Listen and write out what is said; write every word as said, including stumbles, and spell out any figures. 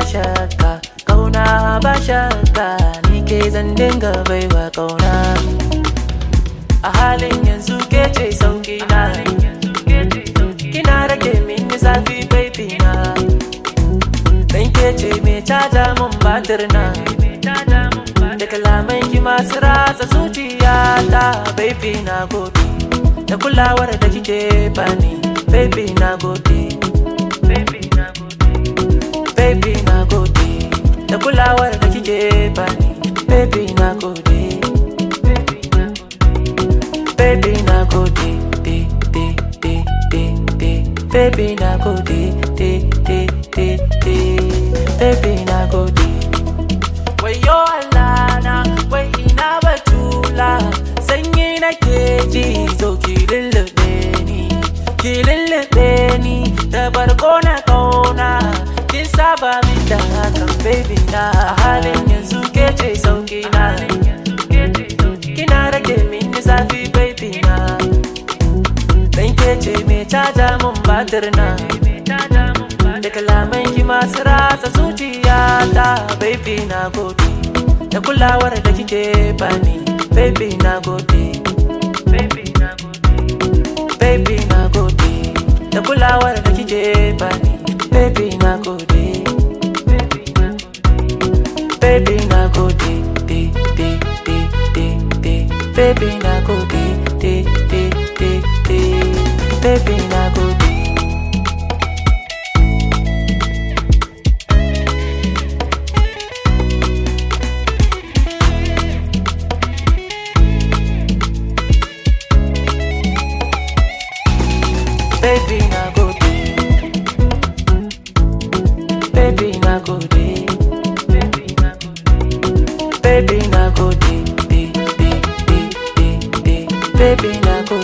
shakka, kauna ba shakka, ni ke zan dinga baiwa kauna. A halin yanzu ke ce sauki na, kina rage mini zafi baby na. Dan ke ce me caja mun batir na, da kalaman ki masu ratsa zuciya ta baby na gode. Da kulawar da kike bani baby na gode. Baby na gode, da kulawar da kike bani baby na gode. Baby na gode, de de de de de. Baby na gode, de de de de. Baby na gode. Wayo Allah na, wai ina batula, sanyi nake ji, zo ki lullube ni, ki lullube ni, da barko na kauna. Kin saba min da hakan baby na, a halin yanzu ke ce sauki na. Kina rage mini zafi baby na, dan ke ce me caja mun batir na, da kalaman ki masu ratsa zuciya ta baby na gode. Da kulawar da kike bani baby na gode. Baby na gode, da kulawar da kike bani baby na gode. Baby na gode, de de de de de. Baby na gode, de de de de. Baby na gode. Baby na gode. Baby na gode. Baby na gode, de de de de de. Baby na gode.